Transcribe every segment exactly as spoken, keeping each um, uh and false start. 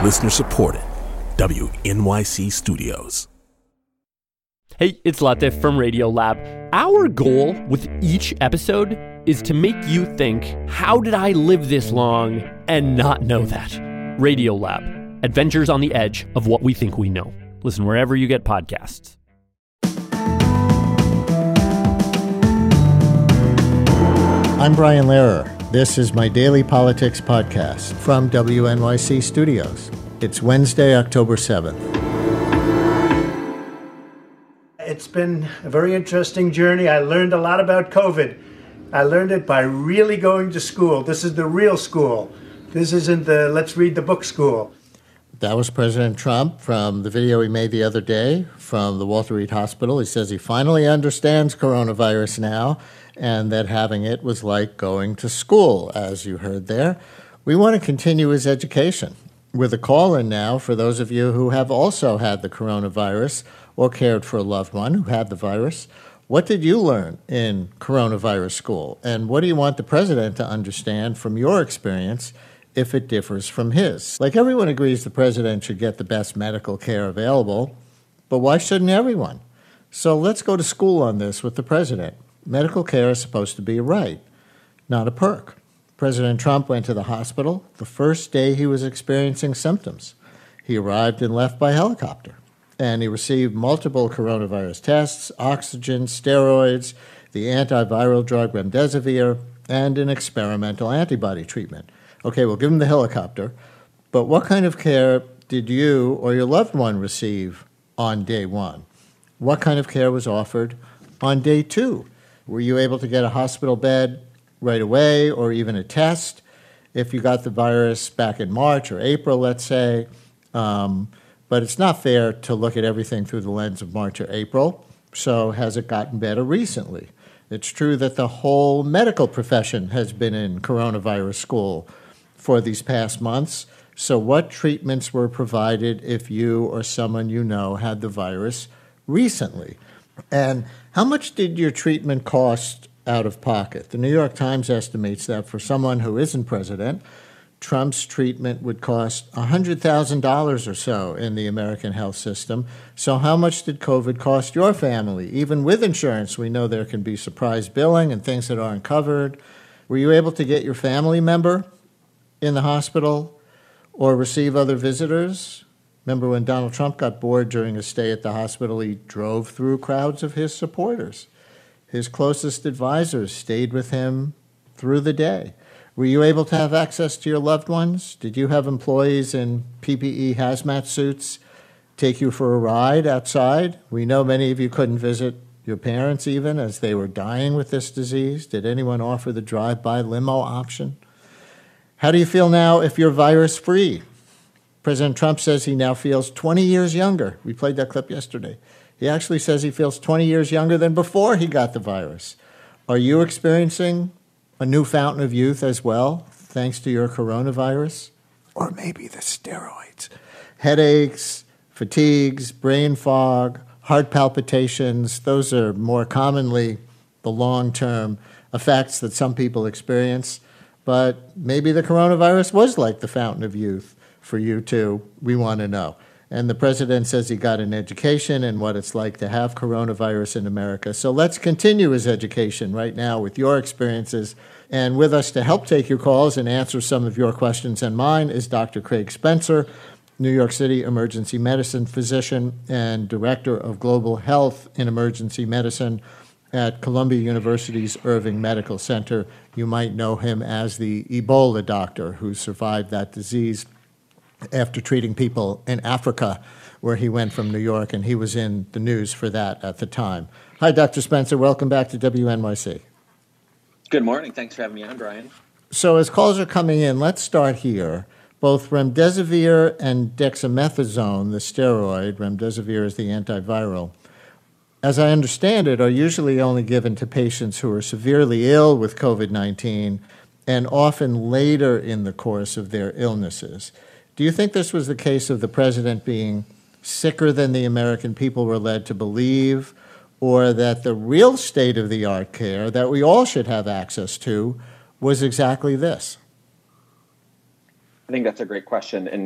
Listener supported. W N Y C Studios. Hey, it's Latif from Radiolab. Our goal with each episode is to make you think, how did I live this long and not know that? Radiolab, adventures on the edge of what we think we know. Listen wherever you get podcasts. I'm Brian Lehrer. This is my daily politics podcast from W N Y C Studios. It's Wednesday, October seventh. It's been a very interesting journey. I learned a lot about COVID. I learned it by really going to school. This is the real school. This isn't the let's read the book school. That was President Trump from the video he made the other day from the Walter Reed Hospital. He says he finally understands coronavirus now and that having it was like going to school, as you heard there. We want to continue his education with a call-in now for those of you who have also had the coronavirus or cared for a loved one who had the virus. What did you learn in coronavirus school? And what do you want the president to understand from your experience if it differs from his? Like, everyone agrees the president should get the best medical care available, but why shouldn't everyone? So let's go to school on this with the president. Medical care is supposed to be a right, not a perk. President Trump went to the hospital the first day he was experiencing symptoms. He arrived and left by helicopter, and he received multiple coronavirus tests, oxygen, steroids, the antiviral drug remdesivir, and an experimental antibody treatment. Okay, we'll give him the helicopter, but what kind of care did you or your loved one receive on day one? What kind of care was offered on day two? Were you able to get a hospital bed right away or even a test if you got the virus back in March or April, let's say? Um, but it's not fair to look at everything through the lens of March or April. So has it gotten better recently? It's true that the whole medical profession has been in coronavirus school for these past months. So what treatments were provided if you or someone you know had the virus recently? And how much did your treatment cost out of pocket? The New York Times estimates that for someone who isn't president, Trump's treatment would cost one hundred thousand dollars or so in the American health system. So how much did COVID cost your family? Even with insurance, we know there can be surprise billing and things that aren't covered. Were you able to get your family member in the hospital or receive other visitors? Remember when Donald Trump got bored during his stay at the hospital, he drove through crowds of his supporters. His closest advisors stayed with him through the day. Were you able to have access to your loved ones? Did you have employees in P P E hazmat suits take you for a ride outside? We know many of you couldn't visit your parents even as they were dying with this disease. Did anyone offer the drive-by limo option? How do you feel now if you're virus-free? President Trump says he now feels twenty years younger. We played that clip yesterday. He actually says he feels twenty years younger than before he got the virus. Are you experiencing a new fountain of youth as well, thanks to your coronavirus? Or maybe the steroids. Headaches, fatigues, brain fog, heart palpitations, those are more commonly the long-term effects that some people experience. But maybe the coronavirus was like the fountain of youth for you too. We want to know. And the president says he got an education in what it's like to have coronavirus in America. So let's continue his education right now with your experiences. And with us to help take your calls and answer some of your questions and mine is Doctor Craig Spencer, New York City emergency medicine physician and director of global health in emergency medicine at Columbia University's Irving Medical Center. You might know him as the Ebola doctor who survived that disease after treating people in Africa, where he went from New York, and he was in the news for that at the time. Hi, Doctor Spencer. Welcome back to W N Y C. Good morning. Thanks for having me on, Brian. So as calls are coming in, let's start here. Both remdesivir and dexamethasone, the steroid, remdesivir is the antiviral, as I understand it, are usually only given to patients who are severely ill with COVID nineteen and often later in the course of their illnesses. Do you think this was the case of the president being sicker than the American people were led to believe, or that the real state-of-the-art care that we all should have access to was exactly this? I think that's a great question. And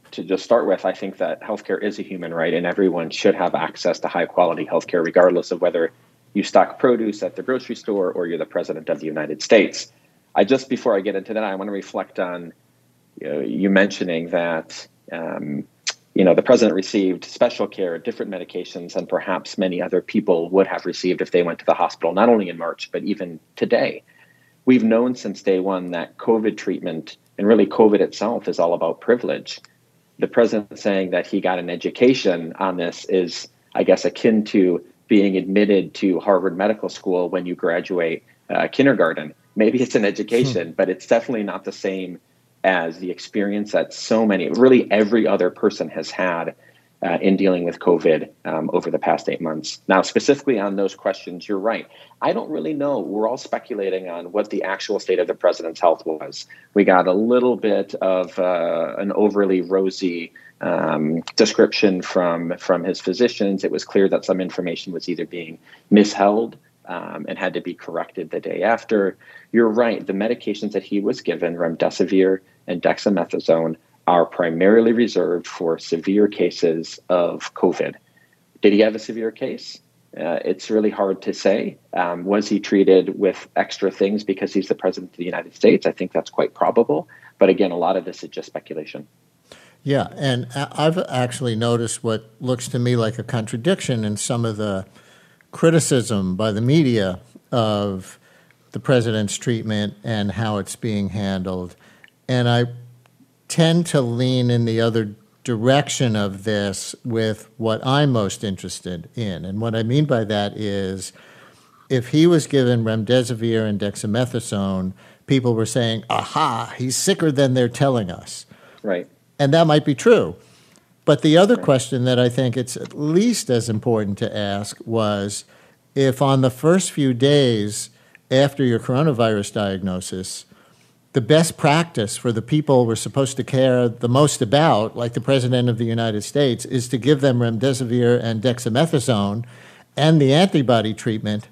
to just start with, I think that healthcare is a human right, and everyone should have access to high quality healthcare, regardless of whether you stock produce at the grocery store or you're the president of the United States. I just, before I get into that, I want to reflect on you know, you mentioning that, um, you know, the president received special care, different medications than perhaps many other people would have received if they went to the hospital, not only in March, but even today. We've known since day one that COVID treatment and really COVID itself is all about privilege. The president saying that he got an education on this is, I guess, akin to being admitted to Harvard Medical School when you graduate uh, kindergarten. Maybe it's an education, hmm. but it's definitely not the same as the experience that so many, really every other person has had uh, in dealing with COVID um, over the past eight months. Now, specifically on those questions, you're right. I don't really know. We're all speculating on what the actual state of the president's health was. We got a little bit of uh, an overly rosy um, description from, from his physicians. It was clear that some information was either being misheld Um, and had to be corrected the day after. You're right. The medications that he was given, remdesivir and dexamethasone, are primarily reserved for severe cases of COVID. Did he have a severe case? Uh, it's really hard to say. Um, was he treated with extra things because he's the president of the United States? I think that's quite probable. But again, a lot of this is just speculation. Yeah, and I've actually noticed what looks to me like a contradiction in some of the criticism by the media of the president's treatment and how it's being handled. And I tend to lean in the other direction of this with what I'm most interested in. And what I mean by that is if he was given remdesivir and dexamethasone, people were saying, aha, he's sicker than they're telling us. Right. And that might be true. But the other question that I think it's at least as important to ask was if on the first few days after your coronavirus diagnosis, the best practice for the people we're supposed to care the most about, like the President of the United States, is to give them remdesivir and dexamethasone and the antibody treatment,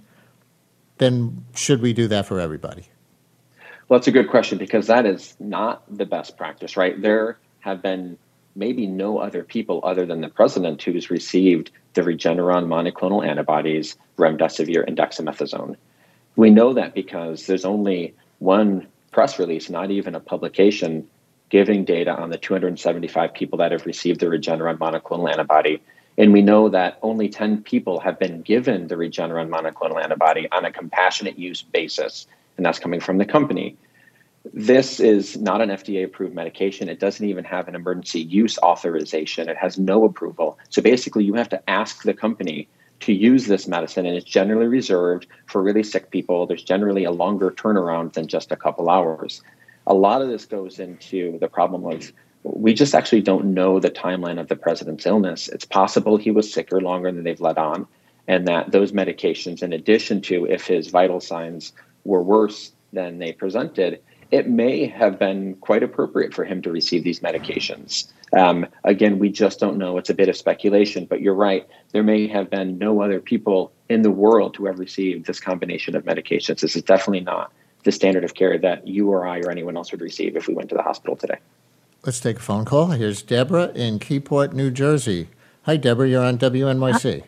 then should we do that for everybody? Well, that's a good question because that is not the best practice, right? There have been maybe no other people other than the president who's received the Regeneron monoclonal antibodies, remdesivir and dexamethasone. We know that because there's only one press release, not even a publication, giving data on the two hundred seventy-five people that have received the Regeneron monoclonal antibody. And we know that only ten people have been given the Regeneron monoclonal antibody on a compassionate use basis, and that's coming from the company. This is not an F D A-approved medication. It doesn't even have an emergency use authorization. It has no approval. So basically, you have to ask the company to use this medicine, and it's generally reserved for really sick people. There's generally a longer turnaround than just a couple hours. A lot of this goes into the problem of we just actually don't know the timeline of the president's illness. It's possible he was sicker longer than they've let on, and that those medications, in addition to if his vital signs were worse than they presented, it may have been quite appropriate for him to receive these medications. Um, again, we just don't know. It's a bit of speculation, but you're right. There may have been no other people in the world who have received this combination of medications. This is definitely not the standard of care that you or I or anyone else would receive if we went to the hospital today. Let's take a phone call. Here's Deborah in Keyport, New Jersey. Hi, Deborah. You're on W N Y C.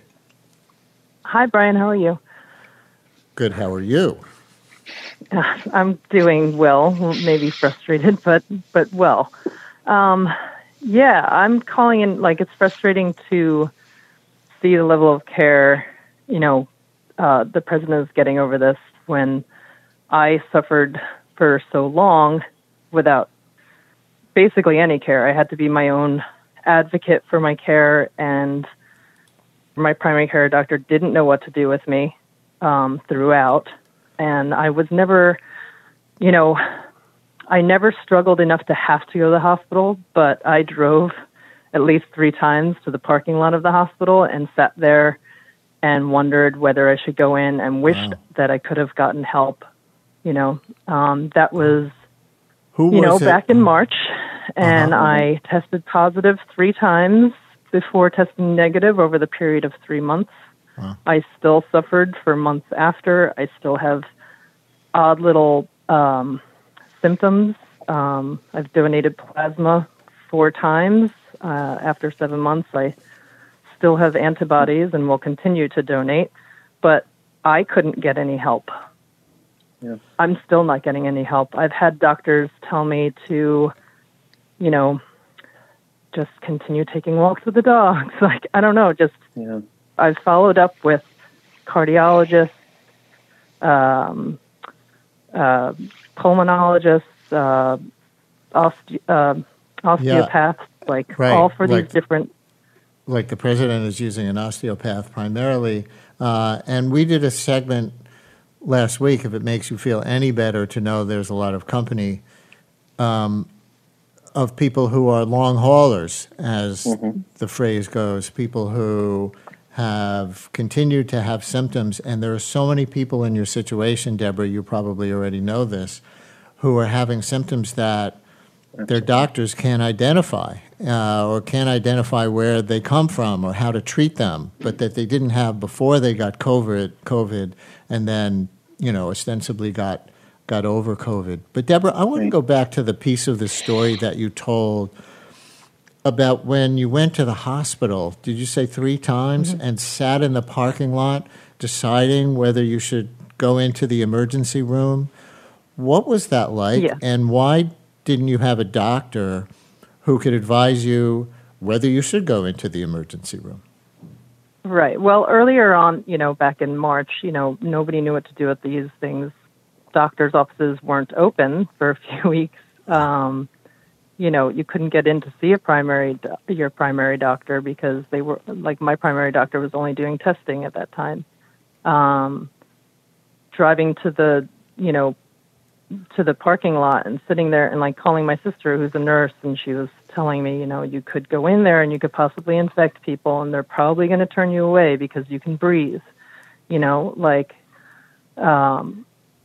Hi, Brian. How are you? Good. How are you? I'm doing well, maybe frustrated, but but well. Um, yeah, I'm calling in, like, it's frustrating to see the level of care, you know, uh, the president is getting over this when I suffered for so long without basically any care. I had to be my own advocate for my care, and my primary care doctor didn't know what to do with me um, throughout. And I was never, you know, I never struggled enough to have to go to the hospital, but I drove at least three times to the parking lot of the hospital and sat there and wondered whether I should go in and wished wow. that I could have gotten help. You know, um, that was, Who you know, was back in March, and uh-huh. I tested positive three times before testing negative over the period of three months. Wow. I still suffered for months after. I still have odd little um, symptoms. Um, I've donated plasma four times, Uh, after seven months, I still have antibodies and will continue to donate, but I couldn't get any help. Yeah. I'm still not getting any help. I've had doctors tell me to, you know, just continue taking walks with the dogs. Like, I don't know, just, Yeah. I've followed up with cardiologists, um, uh, pulmonologists, uh, oste- uh, osteopaths, like Right, all for like- these different. Like the president is using an osteopath primarily. Uh, and we did a segment last week, if it makes you feel any better to know there's a lot of company um, of people who are long haulers, as Mm-hmm. the phrase goes, people who have continued to have symptoms. And there are so many people in your situation, Deborah, you probably already know this, who are having symptoms that their doctors can't identify uh, or can't identify where they come from or how to treat them, but that they didn't have before they got COVID, COVID and then, you know, ostensibly got got over COVID. But, Deborah, I want to go back to the piece of the story that you told about when you went to the hospital, did you say three times, Mm-hmm. and sat in the parking lot deciding whether you should go into the emergency room? What was that like? Yeah. And why didn't you have a doctor who could advise you whether you should go into the emergency room? Right. Well, earlier on, you know, back in March, you know, nobody knew what to do with these things. Doctors' offices weren't open for a few weeks. Um, you know, you couldn't get in to see a primary do- your primary doctor because they were, like, my primary doctor was only doing testing at that time. Um, driving to the, you know, to the parking lot and sitting there and like calling my sister who's a nurse, and she was telling me, you know, you could go in there and you could possibly infect people and they're probably going to turn you away because you can breathe, you know, like, um,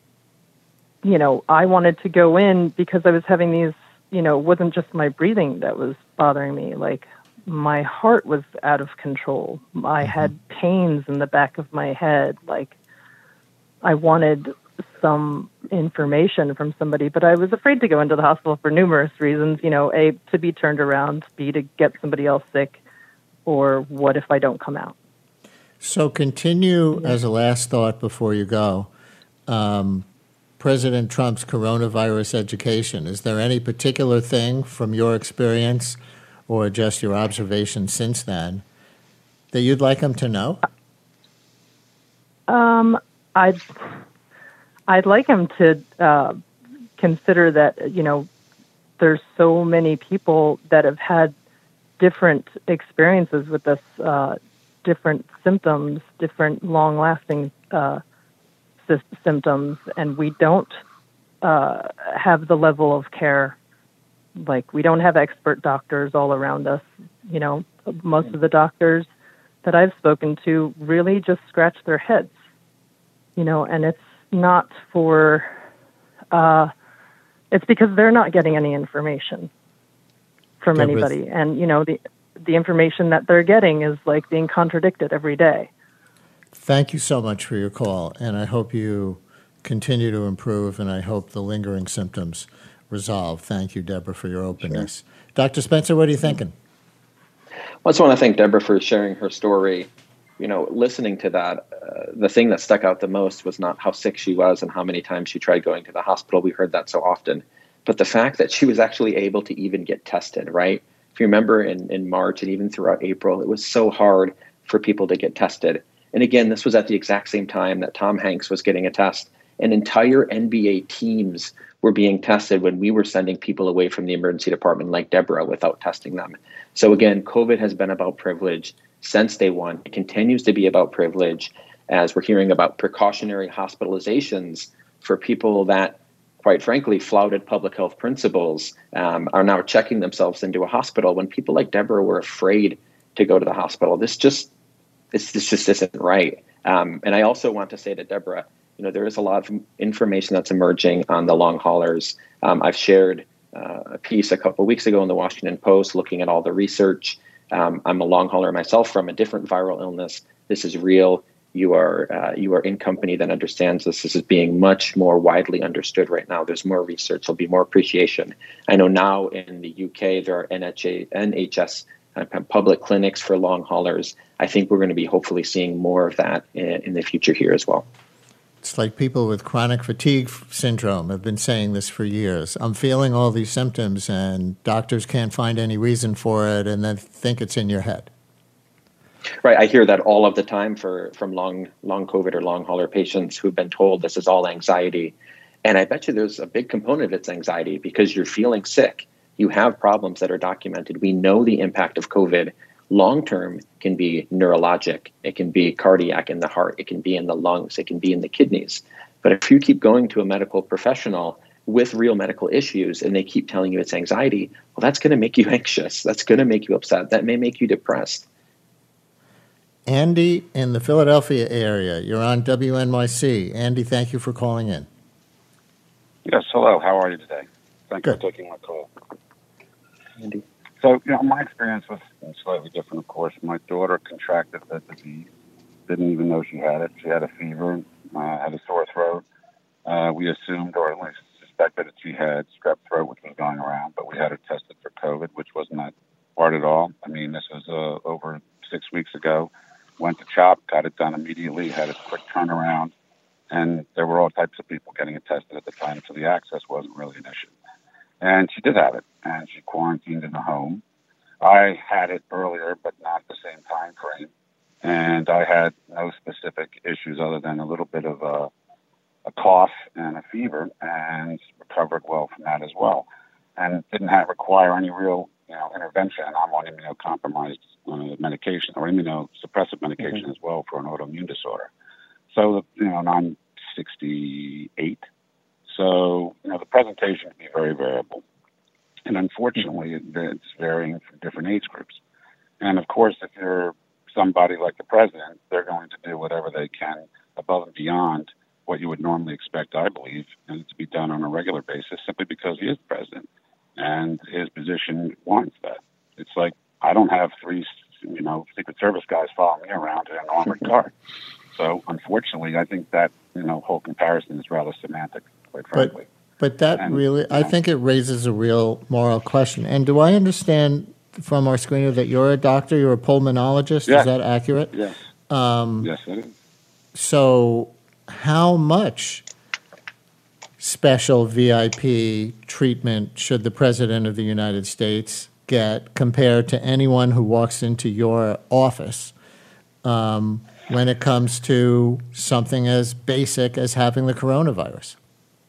you know, I wanted to go in because I was having these, you know, it wasn't just my breathing that was bothering me. Like, my heart was out of control. I had pains in the back of my head. Like, I wanted some information from somebody, but I was afraid to go into the hospital for numerous reasons, you know, A, to be turned around, B, to get somebody else sick, or what if I don't come out? So continue as a last thought before you go. Um, President Trump's coronavirus education. Is there any particular thing from your experience or just your observation since then that you'd like him to know? Um, I'd, I'd like him to uh, consider that, you know, there's so many people that have had different experiences with this, uh, different symptoms, different long-lasting uh, sy- symptoms, and we don't uh, have the level of care. Like, we don't have expert doctors all around us. You know, most of the doctors that I've spoken to really just scratch their heads, you know, and it's not for, uh, it's because they're not getting any information from Deborah, anybody. And, you know, the, the information that they're getting is like being contradicted every day. Thank you so much for your call, and I hope you continue to improve, and I hope the lingering symptoms resolve. Thank you, Deborah, for your openness. Sure. Doctor Spencer, what are you thinking? Well, I just want to thank Deborah for sharing her story. You know, listening to that, uh, the thing that stuck out the most was not how sick she was and how many times she tried going to the hospital. We heard that so often. But the fact that she was actually able to even get tested, right? If you remember in, in March and even throughout April, it was so hard for people to get tested. And again, this was at the exact same time that Tom Hanks was getting a test. And entire N B A teams were being tested when we were sending people away from the emergency department like Deborah without testing them. So again, COVID has been about privilege since day one. It continues to be about privilege as we're hearing about precautionary hospitalizations for people that, quite frankly, flouted public health principles, um, are now checking themselves into a hospital when people like Deborah were afraid to go to the hospital. This just, this, this just isn't right. Um, and I also want to say to Deborah, you know, there is a lot of information that's emerging on the long haulers. Um, I've shared uh, a piece a couple of weeks ago in the Washington Post looking at all the research. Um, I'm a long hauler myself from a different viral illness. This is real. You are uh, you are in company that understands this. This is being much more widely understood right now. There's more research. There'll be more appreciation. I know now in the U K there are N H A, N H S uh, public clinics for long haulers. I think we're going to be hopefully seeing more of that in, in the future here as well. It's like people with chronic fatigue syndrome have been saying this for years. I'm feeling all these symptoms, and doctors can't find any reason for it, and then think it's in your head. Right. I hear that all of the time for from long long COVID or long hauler patients who've been told this is all anxiety. And I bet you there's a big component of it's anxiety because you're feeling sick. You have problems that are documented. We know the impact of COVID long-term can be neurologic. It can be cardiac in the heart. It can be in the lungs. It can be in the kidneys. But if you keep going to a medical professional with real medical issues and they keep telling you it's anxiety, well, that's going to make you anxious. That's going to make you upset. That may make you depressed. Andy in the Philadelphia area, you're on W N Y C. Andy, thank you for calling in. Yes, hello. How are you today? Thank Good. you for taking my call. Andy. So, you know, my experience was slightly different, of course. My daughter contracted the disease, didn't even know she had it. She had a fever, uh, had a sore throat. Uh, we assumed, or at least suspected, that she had strep throat, which was going around, but we had her tested for COVID, which wasn't that hard at all. I mean, this was uh, over six weeks ago. Went to CHOP, got it done immediately, had a quick turnaround, and there were all types of people getting it tested at the time, so the access wasn't really an issue. And she did have it, and she quarantined in the home. I had it earlier, but not the same time frame, and I had no specific issues other than a little bit of a, a cough and a fever, and recovered well from that as well, and didn't have require any real you know, intervention. I'm on immunocompromised uh, medication or immunosuppressive medication mm-hmm. as well for an autoimmune disorder. So, you know, and I'm sixty-eight. So, you know, the presentation can be very variable. And unfortunately, it, it's varying from different age groups. And of course, if you're somebody like the president, they're going to do whatever they can above and beyond what you would normally expect, I believe, and it to be done on a regular basis simply because he is the president. And his position warrants that. It's like, I don't have three, you know, Secret Service guys following me around in an armored car. So, unfortunately, I think that, you know, whole comparison is rather semantic, quite frankly. But, but that and, really, you know, I think it raises a real moral question. And do I understand from our screener that you're a doctor, you're a pulmonologist? Yes. Is that accurate? Yes. Um, yes, it is. So, how much special V I P treatment should the President of the United States get compared to anyone who walks into your office um, when it comes to something as basic as having the coronavirus?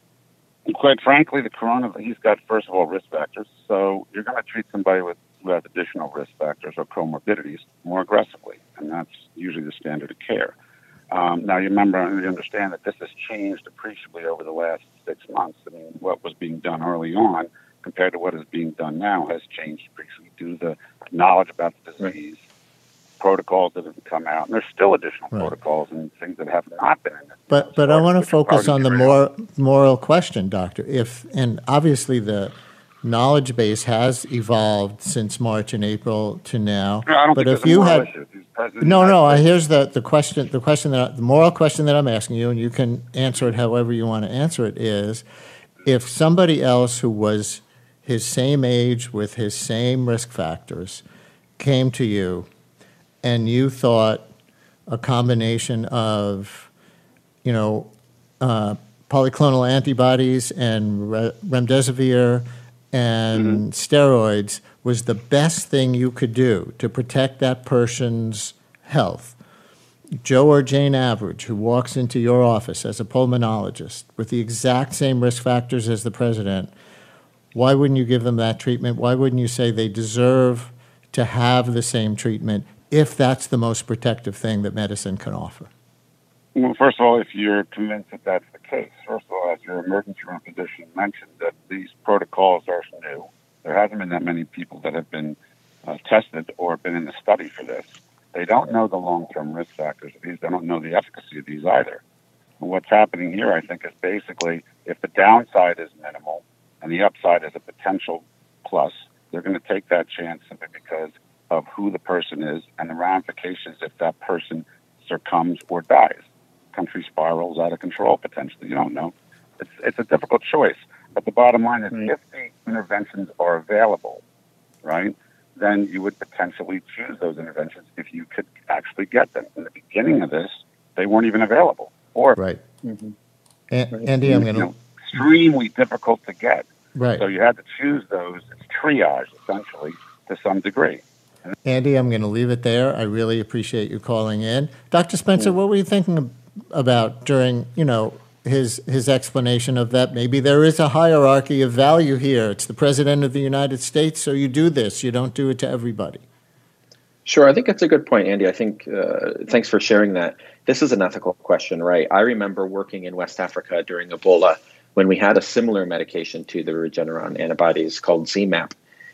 Quite frankly, the coronavirus, he's got, first of all, risk factors. So you're going to treat somebody with who has additional risk factors or comorbidities more aggressively, and that's usually the standard of care. Um, now, you remember, you understand that this has changed appreciably over the last six months. I mean, what was being done early on compared to what is being done now has changed appreciably due to the knowledge about the disease, right. protocols that have come out, and there's still additional right. protocols and things that have not been in it. But but I want to focus on the more moral question, Doctor. If and obviously the knowledge base has evolved since March and April to now. No, I don't but think if you had no, no, I, here's the, the question. The question that the moral question that I'm asking you, and you can answer it however you want to answer it. Is if somebody else who was his same age with his same risk factors came to you, and you thought a combination of, you know, uh, polyclonal antibodies and re- remdesivir and mm-hmm. steroids was the best thing you could do to protect that person's health. Joe or Jane Average, who walks into your office as a pulmonologist with the exact same risk factors as the president, why wouldn't you give them that treatment? Why wouldn't you say they deserve to have the same treatment if that's the most protective thing that medicine can offer? Well, first of all, if you're convinced that that's the case, first of all, as your emergency room physician mentioned, that these protocols are new. There hasn't been that many people that have been uh, tested or been in the study for this. They don't know the long-term risk factors of these. They don't know the efficacy of these either. And what's happening here, I think, is basically if the downside is minimal and the upside is a potential plus, they're going to take that chance simply because of who the person is and the ramifications if that person succumbs or dies. Country spirals out of control potentially. You don't know. It's it's a difficult choice. But the bottom line is, right. if the interventions are available, right, then you would potentially choose those interventions if you could actually get them. In the beginning of this, they weren't even available. Or right. Mm-hmm. A- Andy, I'm going to... You know, extremely difficult to get. Right. So you had to choose those. It's triage, essentially, to some degree. Andy, I'm going to leave it there. I really appreciate you calling in. Doctor Spencer, what were you thinking about during, you know, his his explanation of that? Maybe there is a hierarchy of value here. It's the President of the United States, so you do this. You don't do it to everybody. Sure. I think that's a good point, Andy. I think, uh, thanks for sharing that. This is an ethical question, right? I remember working in West Africa during Ebola when we had a similar medication to the Regeneron antibodies called Z MAP.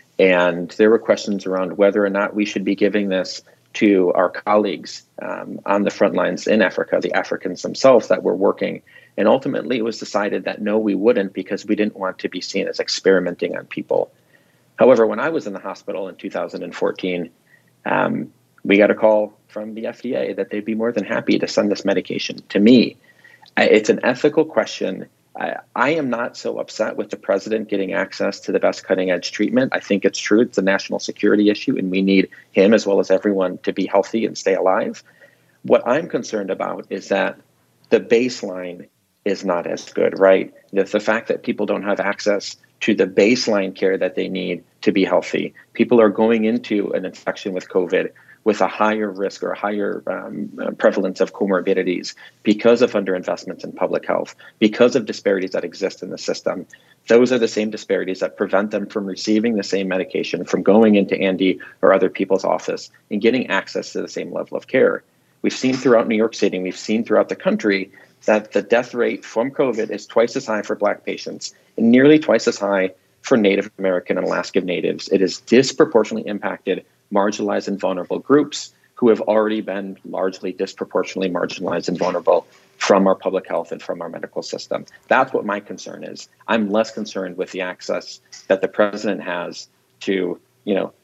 And there were questions around whether or not we should be giving this to our colleagues um, on the front lines in Africa, the Africans themselves that were working. And ultimately, it was decided that no, we wouldn't, because we didn't want to be seen as experimenting on people. However, when I was in the hospital in two thousand fourteen, um, we got a call from the F D A that they'd be more than happy to send this medication to me. It's an ethical question. I, I am not so upset with the president getting access to the best cutting edge treatment. I think it's true. It's a national security issue, and we need him as well as everyone to be healthy and stay alive. What I'm concerned about is that the baseline is not as good, right? The, the fact that people don't have access to the baseline care that they need to be healthy. People are going into an infection with COVID with a higher risk or a higher um, prevalence of comorbidities because of underinvestments in public health, because of disparities that exist in the system. Those are the same disparities that prevent them from receiving the same medication, from going into Andy or other people's office and getting access to the same level of care. We've seen throughout New York City, and we've seen throughout the country that the death rate from COVID is twice as high for Black patients and nearly twice as high for Native American and Alaskan Natives. It has disproportionately impacted marginalized and vulnerable groups who have already been largely disproportionately marginalized and vulnerable from our public health and from our medical system. That's what my concern is. I'm less concerned with the access that the president has to, you know,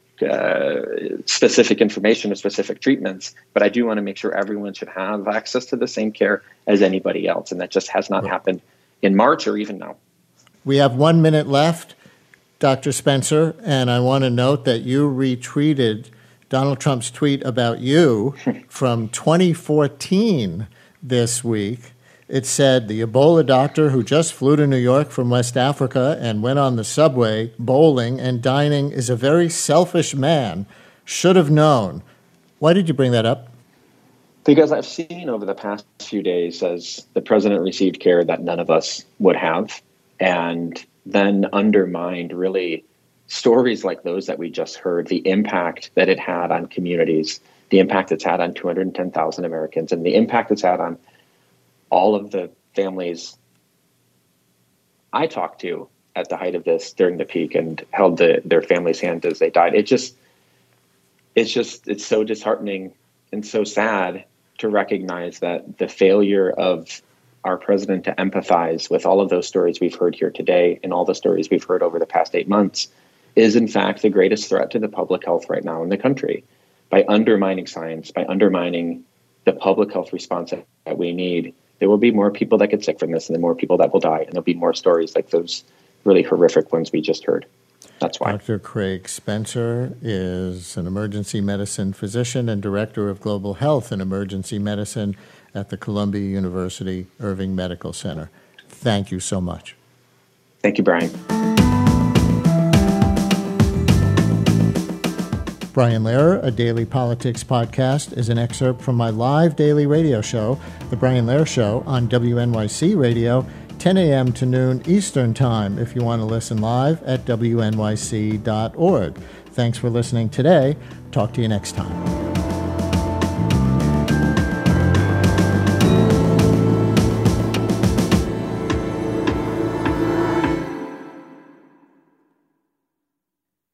uh, specific information or specific treatments, but I do want to make sure everyone should have access to the same care as anybody else, and that just has not happened in March or even now. We have one minute left, Doctor Spencer, and I want to note that you retweeted Donald Trump's tweet about you from twenty fourteen this week. It said, the Ebola doctor who just flew to New York from West Africa and went on the subway, bowling, and dining is a very selfish man. Should have known. Why did you bring that up? Because I've seen over the past few days as the president received care that none of us would have, and then undermined really stories like those that we just heard, the impact that it had on communities, the impact it's had on two hundred ten thousand Americans, and the impact it's had on all of the families I talked to at the height of this during the peak and held the, their families' hands as they died. It just, it's just, it's so disheartening and so sad to recognize that the failure of our president to empathize with all of those stories we've heard here today and all the stories we've heard over the past eight months is in fact the greatest threat to the public health right now in the country. By undermining science, by undermining the public health response that we need, there will be more people that get sick from this and then more people that will die. And there'll be more stories like those really horrific ones we just heard. That's why. Doctor Craig Spencer is an emergency medicine physician and director of global health and emergency medicine at the Columbia University Irving Medical Center. Thank you so much. Thank you, Brian. Brian Lehrer, a daily politics podcast, is an excerpt from my live daily radio show, The Brian Lehrer Show, on W N Y C Radio, ten a.m. to noon Eastern Time, if you want to listen live at W N Y C dot org. Thanks for listening today. Talk to you next time.